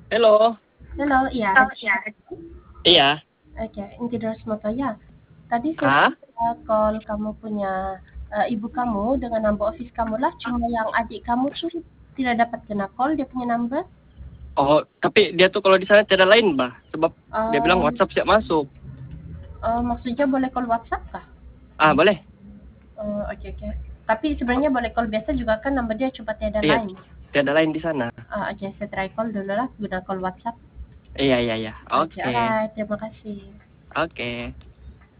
Halo. Halo, iya, Oh, ada. iya. Iya. Oke, Inti Rosmoto ya. Tadi saya Hah? call kamu punya ibu kamu dengan number office kamu lah. Cuma yang adik kamu tuh tidak dapat kena call dia punya number. Oh, tapi dia tuh kalau di sana tiada lain, Bah. Sebab dia bilang Uh, WhatsApp siap masuk. Maksudnya boleh call WhatsApp kah? Ah, boleh. Oke oke. Tapi sebenarnya boleh call biasa juga kan number dia cuma tiada Iya, line. tiada lain di sana. Oke, saya try call dulu lah guna call WhatsApp. Iya, iya, iya. Oke, Oke. alright, terima kasih. Oke.